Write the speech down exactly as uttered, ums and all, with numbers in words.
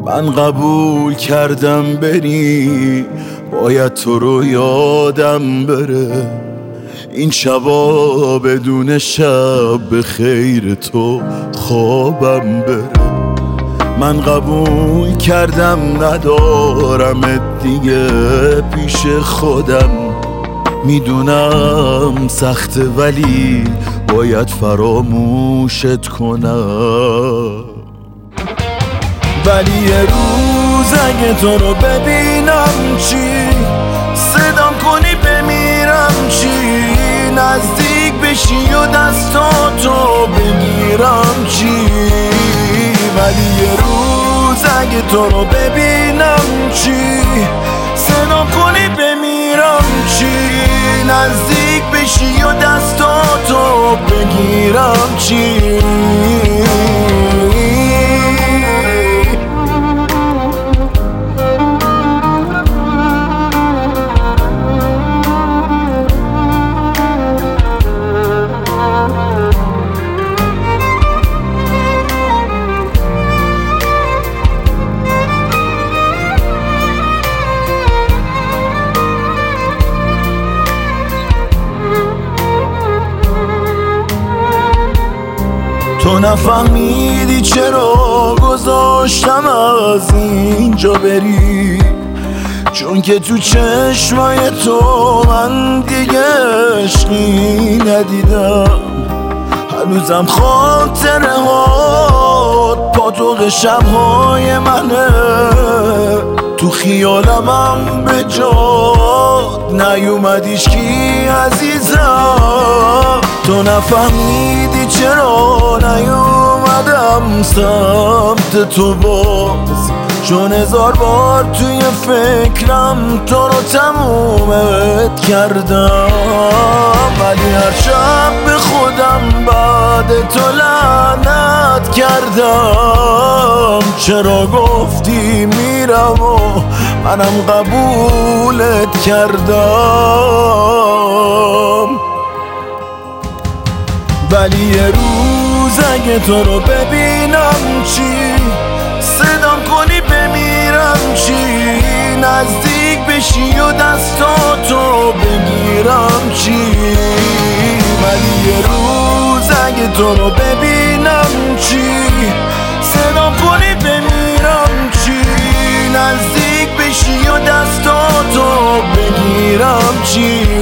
من قبول کردم بری، باید تو رو یادم بره. این شبا بدون شب به خیر تو خوابم بره. من قبول کردم ندارم دیگه پیش خودم. میدونم سخته ولی باید فراموشت کنم. ولی یه روز اگه تو رو ببینم چی، صدام کنی بمیرم چی، نزدیک بشی و دستاتو بگیرم چی. ولی یه روز اگه تو رو ببینم چی، صدام کنی بمیرم چی، نزدیک بشی و دستاتو بگیرم چی. تو نفهمیدی چرا گذاشتم از اینجا بری، چون که تو چشمای تو من دیگه عشقی ندیدم. هنوزم خاطره هات پاتوق شبهای منه، تو خیالمم به جاد نیومدیش کی عزیزم. تو نفهمیدی چرا نیومدم سمت تو باز، چون هزار بار توی فکرم تو رو تمومت کردم. ولی هر شب به خودم بعد تو لعنت کردم. چرا گفتی میرم و منم قبولت کردم. ولی یه روز اگه تو رو ببینم چی، صدام کنی بمیرم چی، نزدیک بشی و دستاتو بگیرم چی. ولی یه روز اگه تو رو ببینم چی، صدام کنی بمیرم چی، نزدیک بشی و دستاتو بگیرم چی.